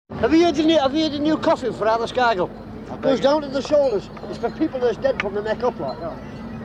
Have you heard the new coffin for Arthur Scargill? Goes down to the shoulders. It's for people that's dead from the neck up like that.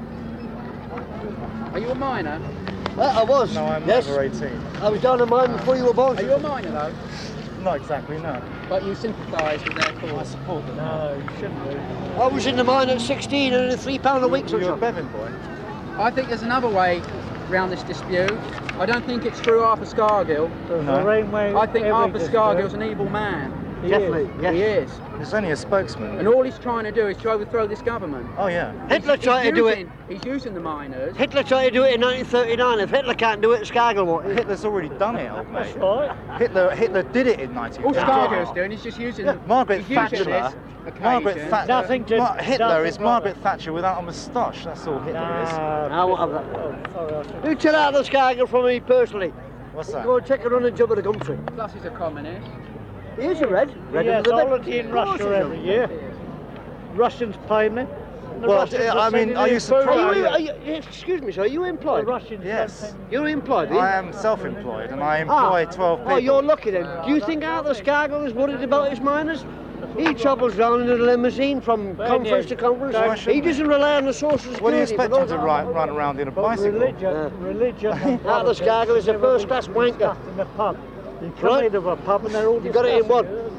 Are you a miner? I was. No, I'm yes. over 18. I was down in mine before you were born. Are you a miner though? Not exactly, no. But you sympathise with their cause? I support them. No, you shouldn't do. I was in the mine at 16 and at £3 a week. You're a Bevan boy. I think there's another way round this dispute. I don't think it's through Arthur Scargill. No. I think Arthur Scargill's an evil man. Definitely, yes. He is. He's only a spokesman. And all he's trying to do is to overthrow this government. Oh, yeah. Hitler tried to do it. He's using the miners. Hitler tried to do it in 1939. If Hitler can't do it, Scargill won't. Hitler's already done it, old mate. Right. Hitler did it in All 1939. Scargill's doing, he's just using Margaret he's using Thatcher. this Margaret occasion. Thatcher. Nothing to- Hitler nothing is to- Margaret Thatcher without a moustache. That's all Hitler is. I won't have that. Sorry, You tell Arthur Scargill from me personally. What's that? Go and take a run and jump at the country. Plus he's a communist. He is a red. He has under the bed. holiday in Of course Russia he is. every year. Russians pay me. The Well, Russians I are mean, sending are you in surprised? food. Excuse me, sir, are you The employed? Russians Yes. don't send- You're employed, are you? I am self-employed and I employ 12 people. Oh, you're lucky then. Do you think Arthur Scargill is worried about his miners? He travels round in a limousine from conference to conference. Why shouldn't He doesn't rely on the social security. What do you expect for him to those- run around in a But bicycle? religion. and Arthur Scargill is a politics, first-class wanker. stuff in the pub. You come Right. into a pub and they're all You got it in discussing one.